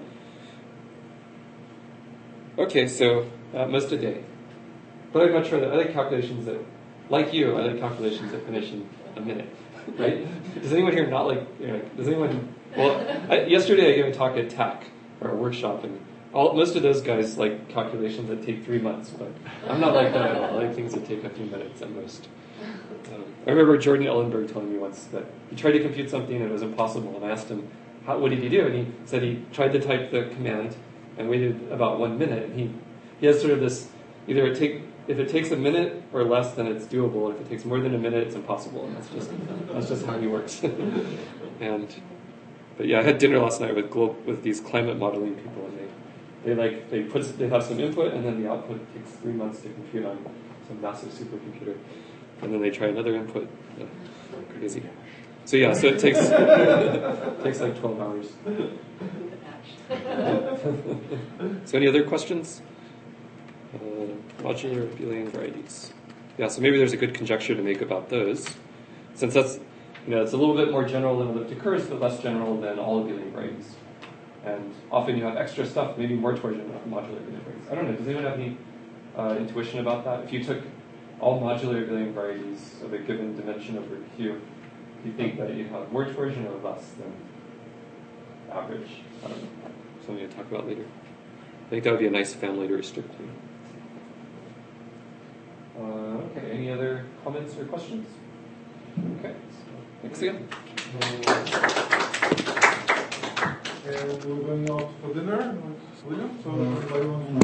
Okay, so most a day. But I'd much rather, I like calculations that, like you, I like calculations that finish in a minute, right? Does anyone here not like, does anyone, yesterday I gave a talk at TAC, or a workshop, and most of those guys like calculations that take 3 months, but I'm not like that at all. I like things that take a few minutes at most. I remember Jordan Ellenberg telling me once that he tried to compute something and it was impossible, and I asked him, what did he do? And he said he tried to type the command and waited about 1 minute, and he has sort of this, if it takes a minute or less, then it's doable. If it takes more than a minute, it's impossible, and that's just how he works. But yeah, I had dinner last night with these climate modeling people, and they have some input, and then the output takes 3 months to compute on some massive supercomputer, and then they try another input. Crazy. So yeah, so it takes like 12 hours. So any other questions? Modular abelian varieties. Yeah, so maybe there's a good conjecture to make about those, since that's it's a little bit more general than elliptic curves, but less general than all abelian varieties. And often you have extra stuff, maybe more torsion of modular abelian varieties. I don't know, does anyone have any intuition about that? If you took all modular abelian varieties of a given dimension over Q, do you think that you'd have more torsion or less than average? I don't know. Something to talk about later. I think that would be a nice family to restrict to. Okay, any other comments or questions? Okay, so thanks again. we're going out for dinner with William, so everybody wants